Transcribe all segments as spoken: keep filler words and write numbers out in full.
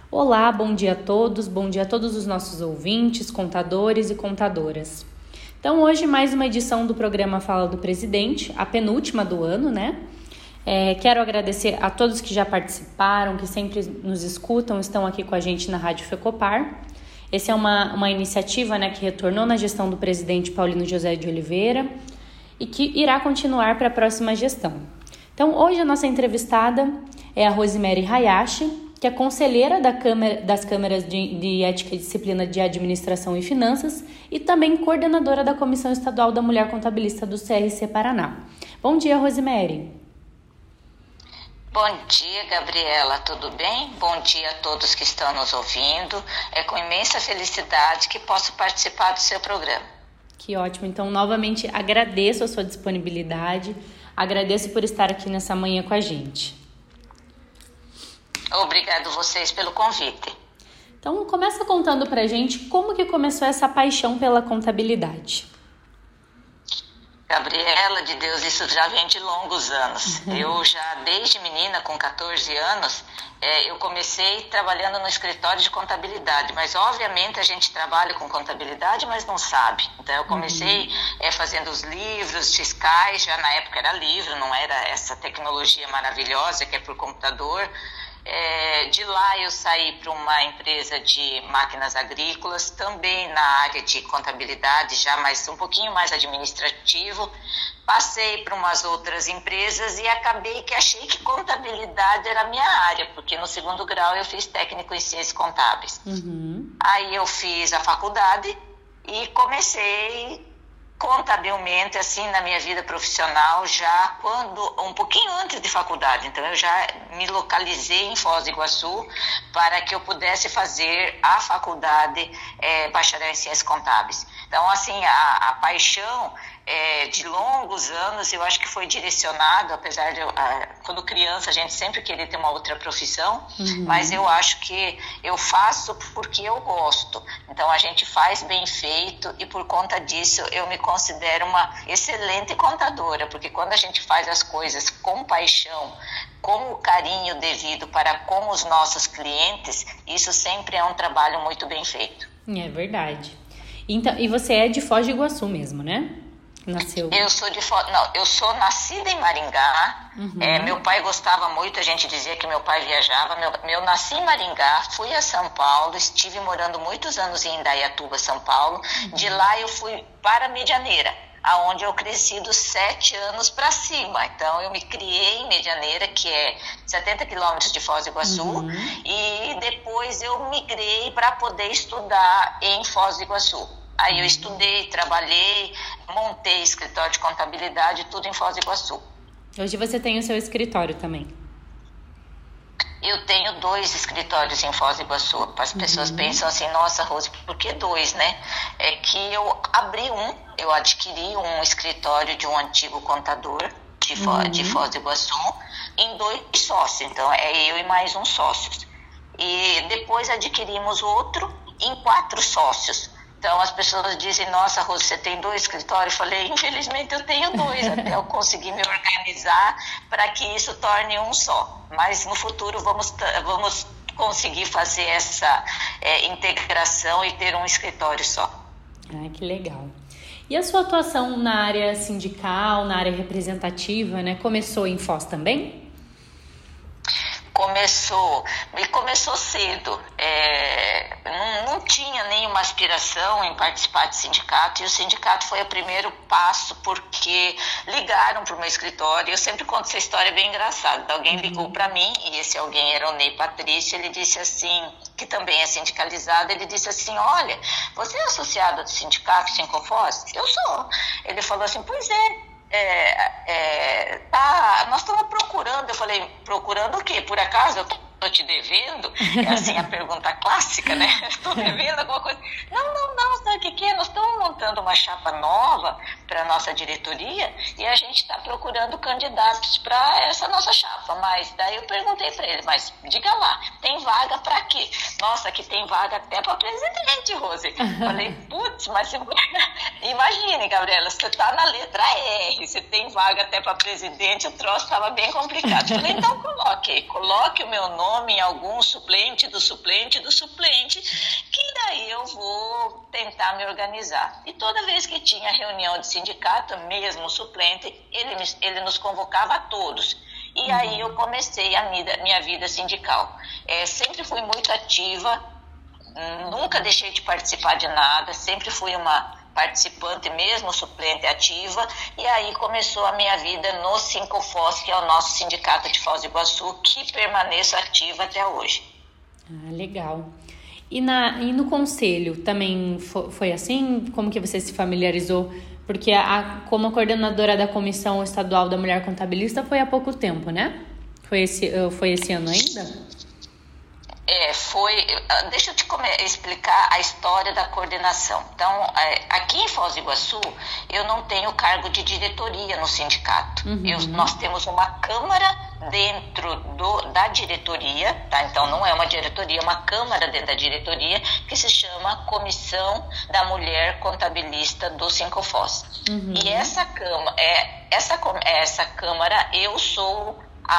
Olá, bom dia a todos, bom dia a todos os nossos ouvintes, contadores e contadoras. Então, hoje mais uma edição do programa Fala do Presidente, a penúltima do ano, né? É, quero agradecer a todos que já participaram, que sempre nos escutam, estão aqui com a gente na Rádio Fecopar. Essa é uma, uma iniciativa, né, que retornou na gestão do presidente Paulino José de Oliveira e que irá continuar para a próxima gestão. Então, hoje a nossa entrevistada é a Rosemary Hayashi, que é conselheira da Câmara, das Câmaras de, de Ética e Disciplina de Administração e Finanças e também coordenadora da Comissão Estadual da Mulher Contabilista do C R C Paraná. Bom dia, Rosemary. Bom dia, Gabriela, tudo bem? Bom dia a todos que estão nos ouvindo. É com imensa felicidade que posso participar do seu programa. Que ótimo. Então, novamente, agradeço a sua disponibilidade, agradeço por estar aqui nessa manhã com a gente. Obrigado vocês pelo convite. Então, começa contando pra gente como que começou essa paixão pela contabilidade. Gabriela, de Deus, isso já vem de longos anos. Eu já, desde menina, com catorze anos, é, eu comecei trabalhando no escritório de contabilidade, mas obviamente a gente trabalha com contabilidade, mas não sabe. Então eu comecei uhum. é, fazendo os livros fiscais, já na época era livro, não era essa tecnologia maravilhosa que é por computador. É, de lá eu saí para uma empresa de máquinas agrícolas, também na área de contabilidade, já mais um pouquinho mais administrativo. Passei para umas outras empresas e acabei que achei que contabilidade era a minha área, porque no segundo grau eu fiz técnico em ciências contábeis. Uhum. Aí eu fiz a faculdade e comecei contabilmente, assim, na minha vida profissional, já quando, um pouquinho antes de faculdade. Então, eu já me localizei em Foz do Iguaçu para que eu pudesse fazer a faculdade é, bacharel em ciências contábeis. Então, assim, a, a paixão é, de longos anos, eu acho que foi direcionado, apesar de, eu, a, quando criança, a gente sempre queria ter uma outra profissão, uhum. mas eu acho que eu faço porque eu gosto. Então, a gente faz bem feito e, por conta disso, eu me considero uma excelente contadora, porque quando a gente faz as coisas com paixão, com o carinho devido para com os nossos clientes, isso sempre é um trabalho muito bem feito. É verdade. Então, e você é de Foz do Iguaçu mesmo, né? Nasceu. Eu sou de Foz, não, eu sou nascida em Maringá. Uhum. É, meu pai gostava muito, a gente dizia que meu pai viajava. Meu, eu nasci em Maringá, fui a São Paulo, estive morando muitos anos em Indaiatuba, São Paulo. Uhum. De lá eu fui para Medianeira, aonde eu cresci dos sete anos para cima. Então, eu me criei em Medianeira, que é setenta quilômetros de Foz do Iguaçu, uhum. e depois eu migrei para poder estudar em Foz do Iguaçu. Aí eu estudei, trabalhei, montei escritório de contabilidade, tudo em Foz do Iguaçu. Hoje você tem o seu escritório também? Eu tenho dois escritórios em Foz do Iguaçu. As pessoas uhum. pensam assim, nossa, Rose, por que dois, né? É que eu abri um, eu adquiri um escritório de um antigo contador de Foz, uhum. de Foz do Iguaçu em dois sócios. Então, é eu e mais um sócio. E depois adquirimos outro em quatro sócios. Então, as pessoas dizem, nossa, Rose, você tem dois escritórios? Eu falei, infelizmente eu tenho dois, até eu conseguir me organizar para que isso torne um só. Mas no futuro vamos, vamos conseguir fazer essa é, integração e ter um escritório só. Ah, que legal. E a sua atuação na área sindical, na área representativa, né? Começou em Foz também? Começou, e começou cedo, é, não, não tinha nenhuma aspiração em participar de sindicato, e o sindicato foi o primeiro passo, porque ligaram para o meu escritório. Eu sempre conto essa história bem engraçada. Alguém ligou para mim, e esse alguém era o Ney Patrício. Ele disse assim, que também é sindicalizado, ele disse assim, olha, você é associado do sindicato Cinco Foz? Eu sou. Ele falou assim, pois é. É, é, tá, nós estamos procurando. Eu falei, procurando o quê? Por acaso eu estou te devendo? É assim a pergunta clássica, né? Estou devendo alguma coisa? Não, não, não, sabe o que, que é? Nós estamos montando uma chapa nova para a nossa diretoria e a gente está procurando candidatos para essa nossa chapa. Mas daí eu perguntei para ele, mas diga lá, tem vaga para quê? nossa, aqui tem vaga até para presidente, Rose. Falei, putz, mas você... imagine, Gabriela, você tá na letra R, você tem vaga até para presidente, o troço estava bem complicado. Falei, então coloque, coloque o meu nome em algum suplente do suplente do suplente, que daí eu vou tentar me organizar. E toda vez que tinha reunião de sindicato, mesmo o suplente, ele, ele nos convocava a todos. E uhum. aí eu comecei a minha, minha vida sindical. É, sempre fui muito ativa, nunca deixei de participar de nada, sempre fui uma participante, mesmo suplente ativa, e aí começou a minha vida no Sincofos, que é o nosso sindicato de Foz do Iguaçu, que permaneço ativa até hoje. Ah, legal. E, na, e no conselho também foi, foi assim? Como que você se familiarizou? Porque a, como coordenadora da Comissão Estadual da Mulher Contabilista foi há pouco tempo, né? Foi esse, foi esse ano ainda? É, foi... Deixa eu te explicar a história da coordenação. Então, aqui em Foz do Iguaçu, eu não tenho cargo de diretoria no sindicato. Uhum. Eu, nós temos uma câmara dentro do, da diretoria, tá? Então não é uma diretoria, é uma câmara dentro da diretoria, que se chama Comissão da Mulher Contabilista do Sincofos. Uhum. E essa câmara, é, essa, essa câmara, eu sou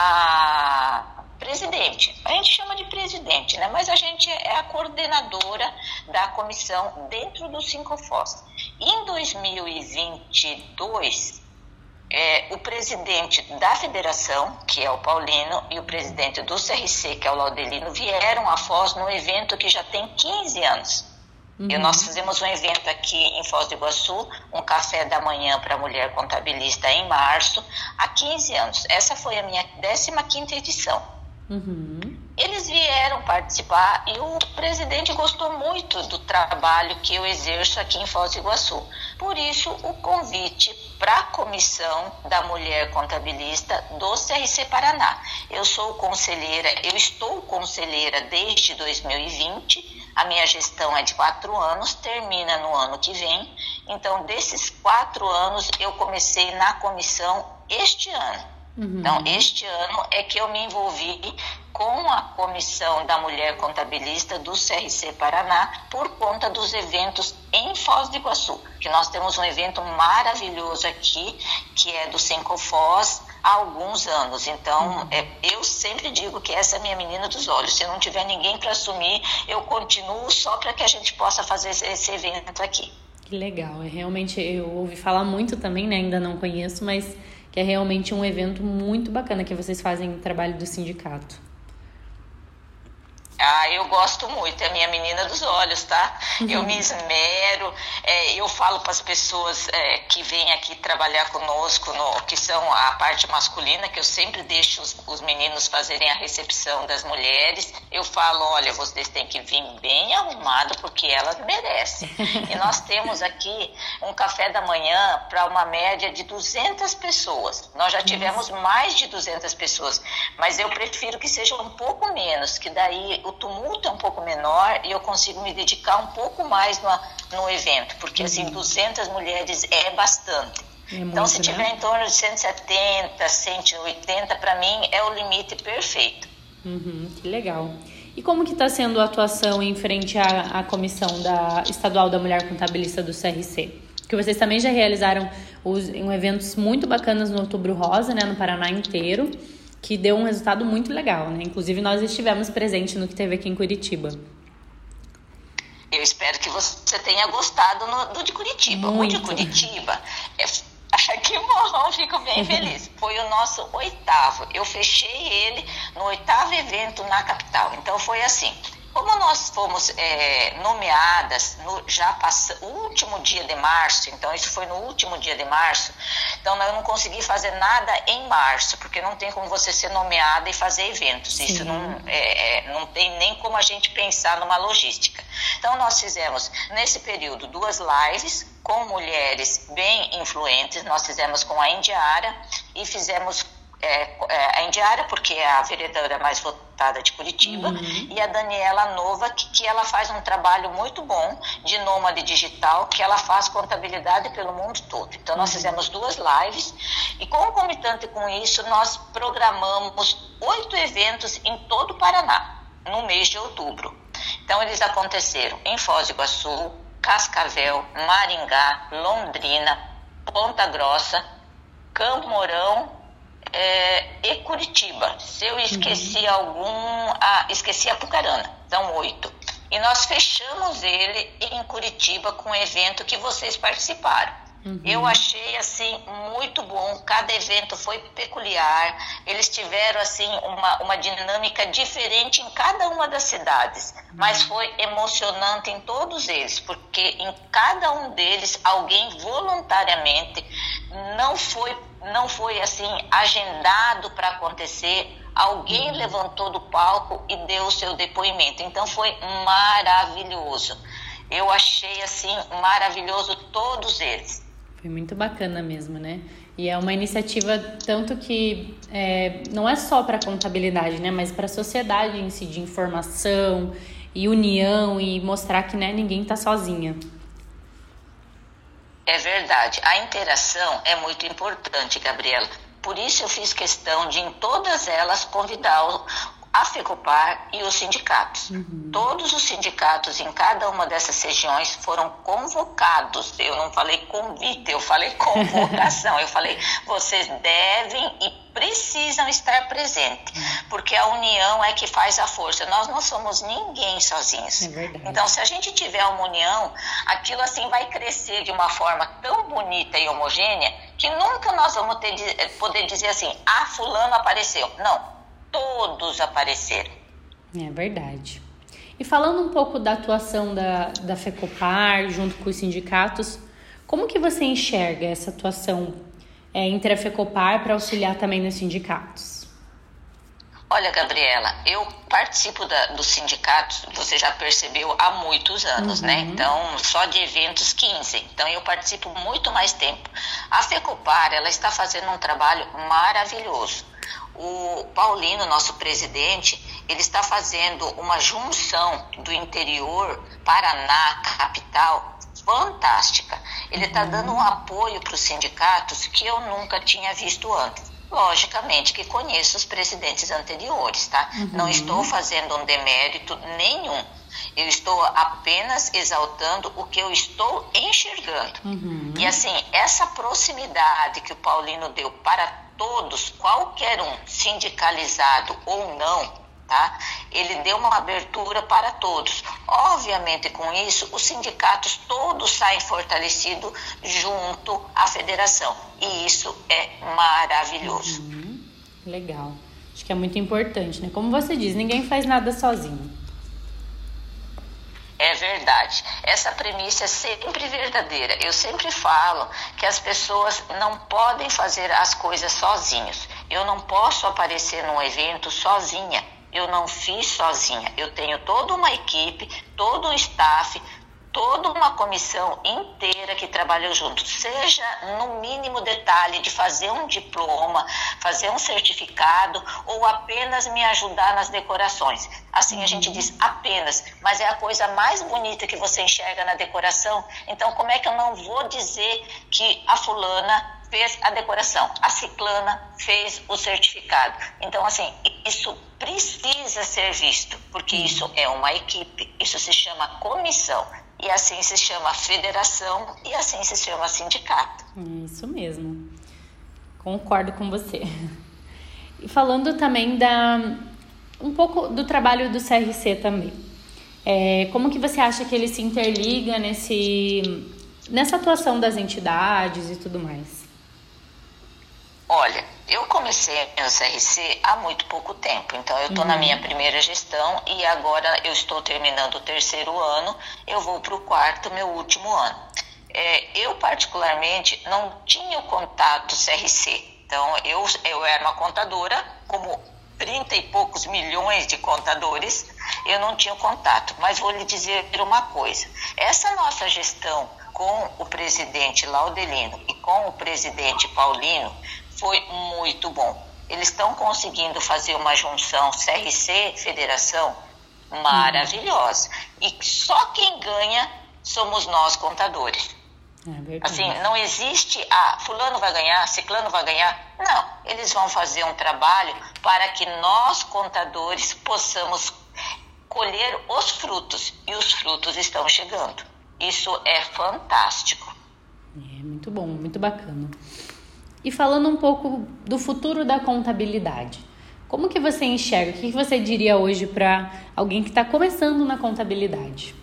a presidente. A gente chama de presidente, né? Mas a gente é a coordenadora da comissão dentro do Sincofos. Em dois mil e vinte e dois, é, o presidente da federação, que é o Paulino, e o presidente do C R C, que é o Laudelino, vieram a Foz num evento que já tem quinze anos. Uhum. E nós fizemos um evento aqui em Foz do Iguaçu, um café da manhã para a mulher contabilista em março, há quinze anos. Essa foi a minha décima quinta edição. Uhum. Eles vieram participar e o presidente gostou muito do trabalho que eu exerço aqui em Foz do Iguaçu. Por isso, o convite para a Comissão da Mulher Contabilista do C R C Paraná. Eu sou conselheira, eu estou conselheira desde dois mil e vinte, a minha gestão é de quatro anos, termina no ano que vem. Então, desses quatro anos, eu comecei na comissão este ano. Uhum. Então, este ano é que eu me envolvi com a Comissão da Mulher Contabilista do C R C Paraná por conta dos eventos em Foz do Iguaçu, que nós temos um evento maravilhoso aqui, que é do Sincofos, há alguns anos. Então, uhum. é, eu sempre digo que essa é a minha menina dos olhos. Se não tiver ninguém para assumir, eu continuo só para que a gente possa fazer esse, esse evento aqui. Que legal, é realmente, eu ouvi falar muito também, né? Ainda não conheço, mas que é realmente um evento muito bacana que vocês fazem no trabalho do sindicato. Ah, eu gosto muito, é a minha menina dos olhos, tá? Uhum. Eu me esmero, é, eu falo para as pessoas é, que vêm aqui trabalhar conosco, no, que são a parte masculina, que eu sempre deixo os, os meninos fazerem a recepção das mulheres. Eu falo, olha, vocês têm que vir bem arrumado, porque elas merecem. E nós temos aqui um café da manhã para uma média de duzentas pessoas. Nós já tivemos Nossa. mais de duzentas pessoas, mas eu prefiro que seja um pouco menos, que daí o tumulto é um pouco menor e eu consigo me dedicar um pouco mais no, no evento, porque uhum. assim, duzentas mulheres é bastante. É muito, então, se né? tiver em torno de cento e setenta, cento e oitenta, para mim é o limite perfeito. Uhum, que legal. E como que está sendo a atuação em frente à, à Comissão da, Estadual da Mulher Contabilista do C R C? Porque vocês também já realizaram os, um eventos muito bacanas no Outubro Rosa, né, no Paraná inteiro, que deu um resultado muito legal, né? Inclusive, nós estivemos presentes no que teve aqui em Curitiba. Eu espero que você tenha gostado no, do de Curitiba. Muito. O de Curitiba, é, que bom, fico bem feliz. Foi o nosso oitavo. Eu fechei ele no oitavo evento na capital. Então, foi assim. Como nós fomos é, nomeadas no já passa, o último dia de março, então isso foi no último dia de março, então eu não consegui fazer nada em março, porque não tem como você ser nomeada e fazer eventos. Sim. Isso não, é, é, não tem nem como a gente pensar numa logística. Então nós fizemos nesse período duas lives com mulheres bem influentes, nós fizemos com a Indiara e fizemos É, é, a Indiara, porque é a vereadora mais votada de Curitiba, uhum. e a Daniela Nova, que, que ela faz um trabalho muito bom de nômade digital, que ela faz contabilidade pelo mundo todo. Então, nós uhum. fizemos duas lives, e concomitante com isso, nós programamos oito eventos em todo o Paraná, no mês de outubro. Então, eles aconteceram em Foz do Iguaçu, Cascavel, Maringá, Londrina, Ponta Grossa, Campo Mourão é, e Curitiba. Se eu esqueci uhum. algum... Ah, esqueci Apucarana. São oito. E nós fechamos ele em Curitiba com um evento que vocês participaram. Uhum. Eu achei, assim, muito bom. Cada evento foi peculiar. Eles tiveram, assim, uma, uma dinâmica diferente em cada uma das cidades. Uhum. Mas foi emocionante em todos eles, porque em cada um deles, alguém voluntariamente não foi, não foi assim, agendado para acontecer. Alguém uhum. levantou do palco e deu o seu depoimento. Então, foi maravilhoso. Eu achei, assim, maravilhoso todos eles. Foi muito bacana mesmo, né? E é uma iniciativa tanto que é, não é só para a contabilidade, né? Mas para a sociedade em si, de informação e união e mostrar que, né, ninguém está sozinha. É verdade. A interação é muito importante, Gabriela. Por isso eu fiz questão de, em todas elas, convidar o, a FECOPAR e os sindicatos. Uhum. Todos os sindicatos em cada uma dessas regiões foram convocados. Eu não falei convite, eu falei convocação. Eu falei, vocês devem e precisam estar presentes, porque a união é que faz a força. Nós não somos ninguém sozinhos. É verdade. Então, se a gente tiver uma união, aquilo assim vai crescer de uma forma tão bonita e homogênea que nunca nós vamos ter, poder dizer assim, ah, fulano apareceu. Não. Todos apareceram. É verdade. E falando um pouco da atuação da, da FECOPAR junto com os sindicatos, como que você enxerga essa atuação é, entre a FECOPAR para auxiliar também nos sindicatos? Olha, Gabriela, eu participo da, dos sindicatos, você já percebeu, há muitos anos, uhum. né? Então, só de eventos quinze. Então, eu participo muito mais tempo. A FECOPAR, ela está fazendo um trabalho maravilhoso. O Paulino, nosso presidente, ele está fazendo uma junção do interior, Paraná, capital, fantástica. Ele está dando um apoio para os sindicatos que eu nunca tinha visto antes. Logicamente que conheço os presidentes anteriores, tá? Uhum. Não estou fazendo um demérito nenhum. Eu estou apenas exaltando o que eu estou enxergando. Uhum. E assim, essa proximidade que o Paulino deu para todos, qualquer um, sindicalizado ou não, tá? Ele deu uma abertura para todos. Obviamente, com isso, os sindicatos todos saem fortalecidos junto à federação. E isso é maravilhoso. Uhum. Legal. Acho que é muito importante, né? Como você diz, ninguém faz nada sozinho. É verdade. Essa premissa é sempre verdadeira. Eu sempre falo que as pessoas não podem fazer as coisas sozinhos. Eu não posso aparecer num evento sozinha. Eu não fiz sozinha. Eu tenho toda uma equipe, todo um staff, toda uma comissão inteira que trabalha junto. Seja no mínimo detalhe de fazer um diploma, fazer um certificado ou apenas me ajudar nas decorações. Assim a gente diz apenas, mas é a coisa mais bonita que você enxerga na decoração. Então como é que eu não vou dizer que a fulana fez a decoração, a ciclana fez o certificado? Então assim, isso precisa ser visto, porque isso é uma equipe, isso se chama comissão. E assim se chama federação e assim se chama sindicato. Isso mesmo. Concordo com você. E falando também da, um pouco do trabalho do C R C também. É, como que você acha que ele se interliga nesse, nessa atuação das entidades e tudo mais? Olha, eu comecei no C R C há muito pouco tempo, então eu estou uhum. na minha primeira gestão e agora eu estou terminando o terceiro ano, eu vou para o quarto, meu último ano. É, eu particularmente não tinha o contato do C R C, então eu, eu era uma contadora, como trinta e poucos milhões de contadores, eu não tinha o contato, mas vou lhe dizer uma coisa, essa nossa gestão com o presidente Laudelino e com o presidente Paulino, foi muito bom. Eles estão conseguindo fazer uma junção C R C-Federação maravilhosa. E só quem ganha somos nós, contadores. É assim, não existe, ah, fulano vai ganhar, ciclano vai ganhar. Não, eles vão fazer um trabalho para que nós, contadores, possamos colher os frutos, e os frutos estão chegando. Isso é fantástico. É muito bom, muito bacana. E falando um pouco do futuro da contabilidade, como que você enxerga? O que você diria hoje para alguém que está começando na contabilidade?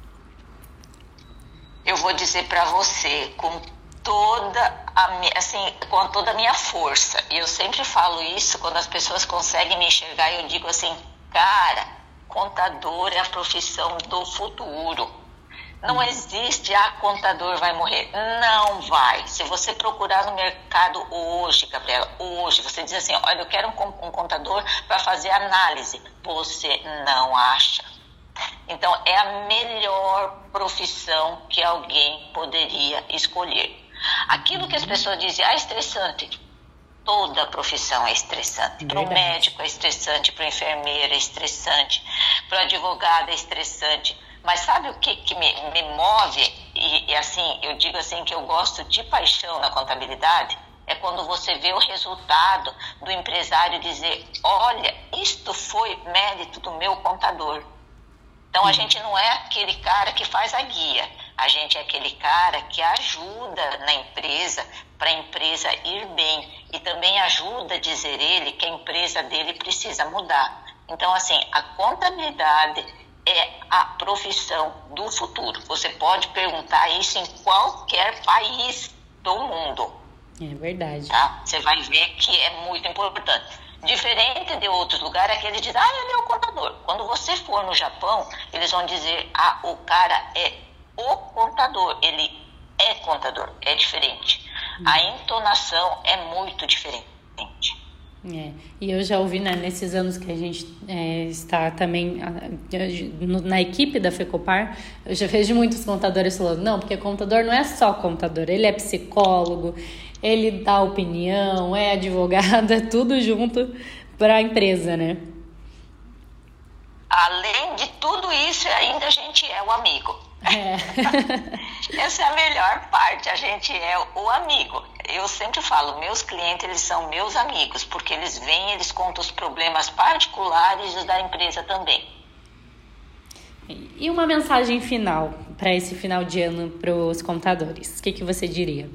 Eu vou dizer para você com toda a assim, com toda a minha força. E eu sempre falo isso quando as pessoas conseguem me enxergar. Eu digo assim, cara, contador é a profissão do futuro. Não existe, ah, contador vai morrer. Não vai. Se você procurar no mercado hoje, Gabriela, hoje, você diz assim, olha, eu quero um, um contador para fazer análise. Você não acha. Então, é a melhor profissão que alguém poderia escolher. Aquilo que as pessoas dizem, ah, é estressante. Toda profissão é estressante. Para o médico é estressante, para o enfermeiro é estressante, para o advogado é estressante. Mas sabe o que, que me, me move? E, e assim, eu digo assim que eu gosto de paixão na contabilidade. É quando você vê o resultado do empresário dizer, olha, isto foi mérito do meu contador. Então, a gente não é aquele cara que faz a guia. A gente é aquele cara que ajuda na empresa, para a empresa ir bem. E também ajuda a dizer ele que a empresa dele precisa mudar. Então, assim, a contabilidade é a profissão do futuro. Você pode perguntar isso em qualquer país do mundo. É verdade. Tá? Você vai ver que é muito importante. Diferente de outros lugares, que eles dizem, ah, ele é o contador. Quando você for no Japão, eles vão dizer, ah, o cara é o contador. Ele é contador, é diferente. Hum. A entonação é muito diferente. É, e eu já ouvi, né, nesses anos que a gente é, está também na equipe da FECOPAR, eu já vejo muitos contadores falando, não, porque contador não é só contador, ele é psicólogo, ele dá opinião, é advogado, é tudo junto para a empresa, né? Além de tudo isso, ainda a gente é o amigo. É. Essa é a melhor parte, a gente é o amigo. Eu sempre falo, meus clientes, eles são meus amigos, porque eles vêm, eles contam os problemas particulares da empresa também. E uma mensagem final para esse final de ano para os contadores? O que, que você diria?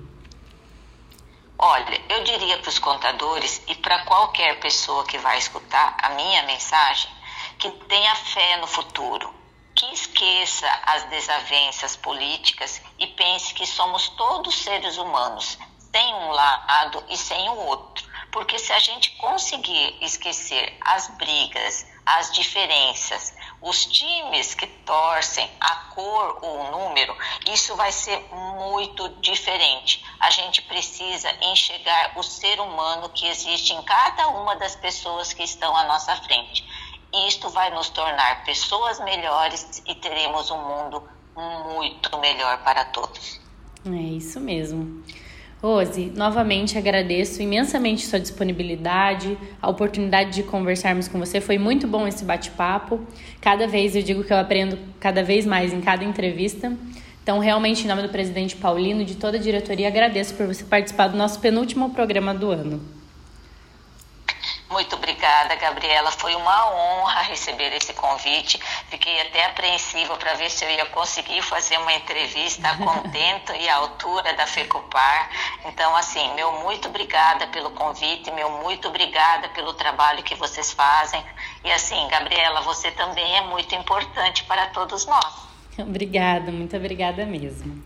Olha, eu diria para os contadores e para qualquer pessoa que vai escutar a minha mensagem, que tenha fé no futuro, que esqueça as desavenças políticas e pense que somos todos seres humanos, sem um lado e sem o outro. Porque se a gente conseguir esquecer as brigas, as diferenças, os times que torcem, a cor ou o número, isso vai ser muito diferente. A gente precisa enxergar o ser humano que existe em cada uma das pessoas que estão à nossa frente. Isto vai nos tornar pessoas melhores e teremos um mundo muito melhor para todos. É isso mesmo. Rose, novamente agradeço imensamente sua disponibilidade, a oportunidade de conversarmos com você. Foi muito bom esse bate-papo. Cada vez eu digo que eu aprendo cada vez mais em cada entrevista. Então, realmente, em nome do presidente Paulino e de toda a diretoria, agradeço por você participar do nosso penúltimo programa do ano. Muito obrigada, Gabriela. Foi uma honra receber esse convite. Fiquei até apreensiva para ver se eu ia conseguir fazer uma entrevista a contento e à altura da FECOPAR. Então, assim, meu muito obrigada pelo convite, meu muito obrigada pelo trabalho que vocês fazem. E assim, Gabriela, você também é muito importante para todos nós. Obrigada, muito obrigada mesmo.